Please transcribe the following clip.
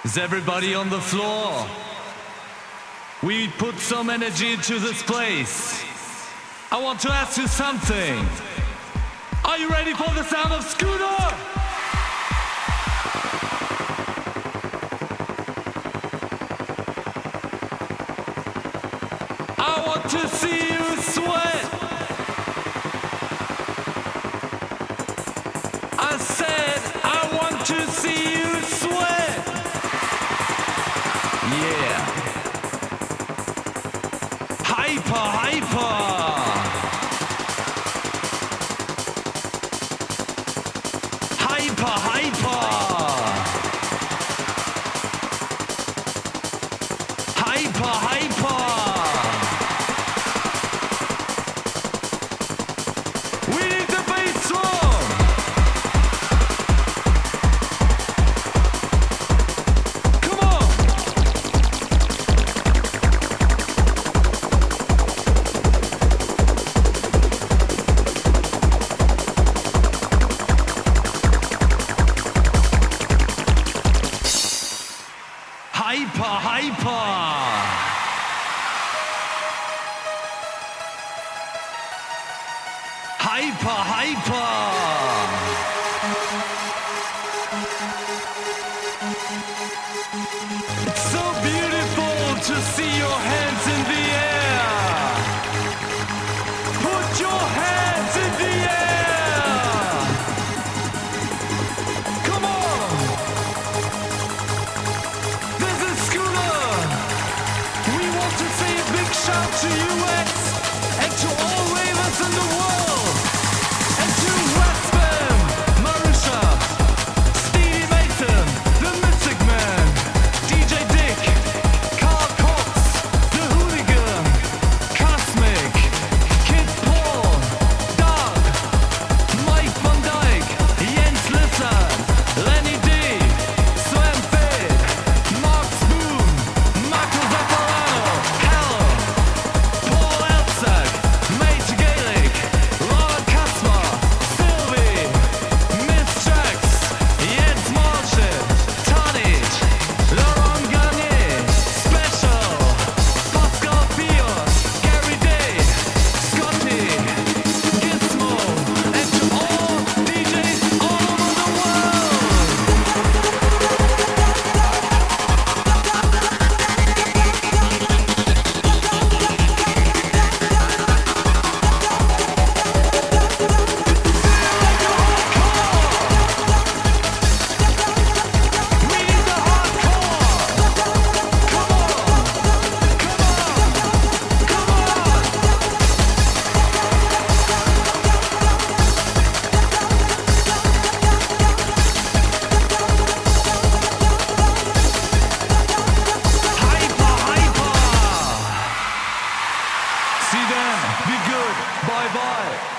Is everybody on the floor? We put some energy into this place. I want to ask you something. Are you ready for the sound of Scooter? I want to see you sweat. I said I want to see you sweat. Yeah. Hyper, hyper. Hyper, hyper. Hyper, hyper. We need the bass drum. Come on. Hyper, hyper. Hyper, hyper. It's so beautiful to see your hands in the air. Put your hands in the air. Come on. This is Scooter. We want to say a big shout to US and to all ravers in the world. And to Westman, Marusha, Stevie Mason, the Mystic Man, DJ Dick, Carl Cox, the Hooligan, Cosmic, Kid Paul, Doug, Mike Van Dyke, Jens Lissard, Lenny D, Slam Fade, Mark Spoon, Marco Zapparano, Hell, Paul Elsack, Mate Gaelic, Robert Kasper, Sylvie, Miss Jax, Jens Marshall, Tonic, Laurent Garnier, Special, Pascal Pios, Gary Day, Scotty, Gizmo, and to all DJs all over the world. We need the hardcore. Come on, come on, hyper, hyper. See them. Be good. Bye bye.